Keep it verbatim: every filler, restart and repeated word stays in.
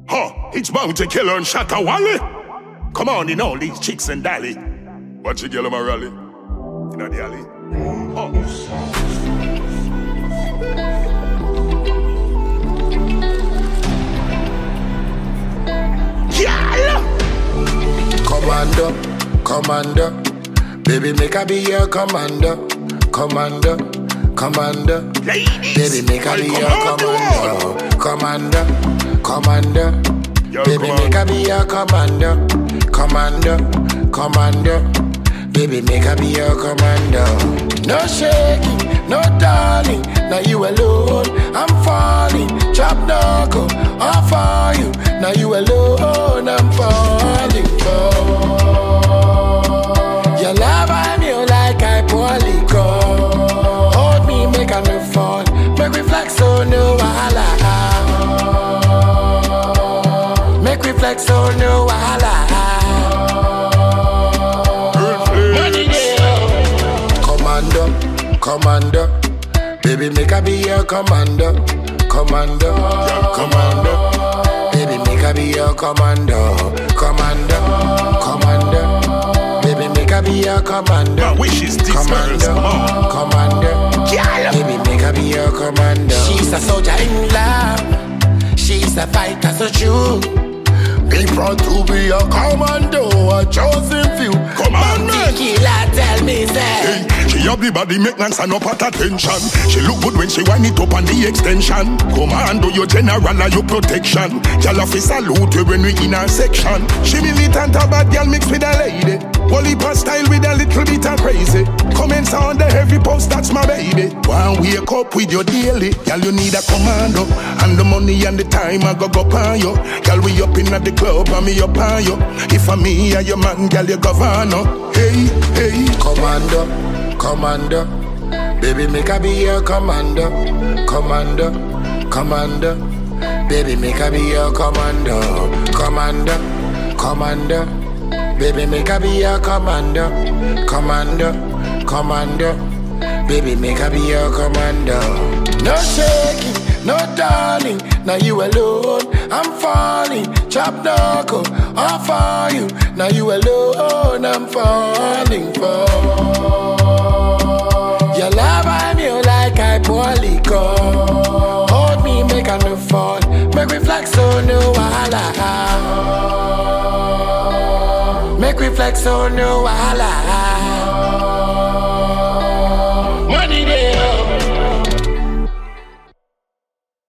Huh, it's bound to kill her and shut a wally. Come on in all these chicks and dally. Watch you girl on my rally. You know the alley. Oh. Yeah. Commander, commander, baby make I be your commander, commander, commander. Ladies, baby make I be your commander, commander, commander. Yo, baby make I be your commander, commander, commander. Baby make I be your commander. No shaking, no darling. Now you alone, I'm falling. Chop knuckle, all for you. Now you alone, I'm falling for. Your love I'm you like I poorly go. Hold me, make I no fall. Make me flex so no wahala. Make me flex so no wahala. Commander, commander, baby make I be your commander, commander, commander, baby make I be your commander, commander, commander, baby make I be your commander, my wish is this commander, commander, baby make I be your commander. She's a soldier in love, she's a fighter so true. Be proud to be a commando, a chosen few. Commandment. Tequila tell me say hey, she have the body make man stand up at attention. She look good when she wind it up on the extension. Commando your general and your protection. Y'all have to salute you when we in our section. She militant a bad girl mixed with a lady. Polypa style with a little bit of crazy. Comments on the heavy post, that's my baby. One wake up with your daily. Girl you need a commando. And the money and the time I go go pan you. Girl we up in at the club and me up on you. If I'm me and your man, girl you governor. Hey, hey. Commander, commander, baby make I be your commander, commander, commander, baby make I be your commander, commander, commander, baby make I be your commander, commander, commander, baby make I be your commander. No shaking, no darling, now you alone, I'm falling. Chop knuckle, all for you. Now you alone, I'm falling for. Your love I'm you like I poorly go. Hold me, make I no fall. Make me flex so no wahala. Make me flex so no wahala.